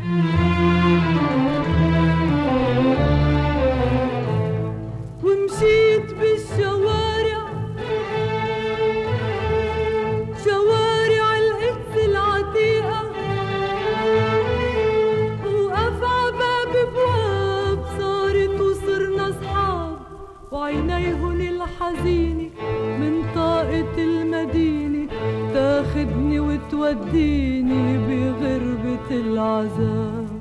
ومشيت بالشوارع، شوارع القدس العتيقة، وقف عباب بواب صارت وصرنا صحاب، وعينيهن الحزينة من طاقة المدينة تاخدني وتوديني بغربة العذاب.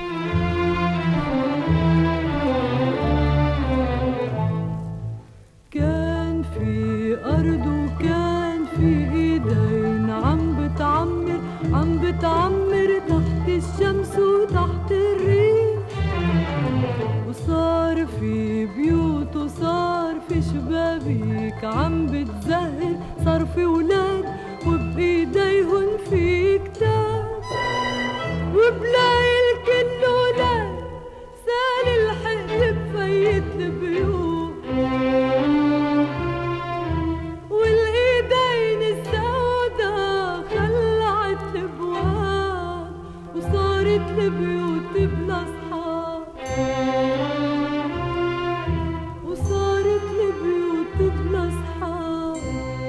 كان في أرض وكان في إيدين عم بتعمر تحت الشمس وتحت الريح، وصار في بيوت وصار في شبابيك عم بتزهر، صار في ولاد وبإيديهن في كتاب، وبلاقي الكل ولاد سال الحقل بفيت البيوت، والايدين السودا خلعت الابواب، وصارت البيوت بلا اصحاب، وصارت البيوت بلا اصحاب.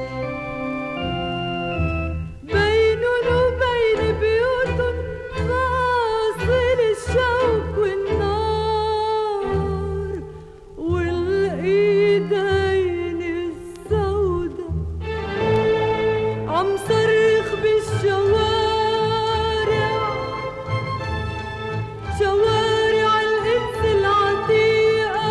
بينن وبين بيوتن فاصل الشوك والنار، والايدين السودا عم صرخ بالشوارع، شوارع القدس العتيقة،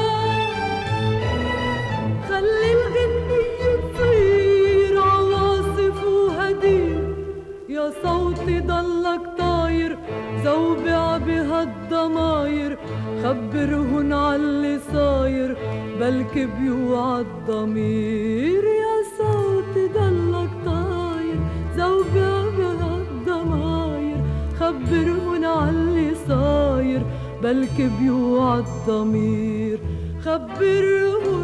خلي الغنية تصير عواصف وهدير، يا صوتي ضلك طاير زوبع بهالضماير، خبرهن عاللي صاير بلكي بيوعى الضمير، يا صوتي ضلك طاير زوبع بهالضماير، خبرهن عاللي صاير بلكي بيوعى الضمير، خبرهن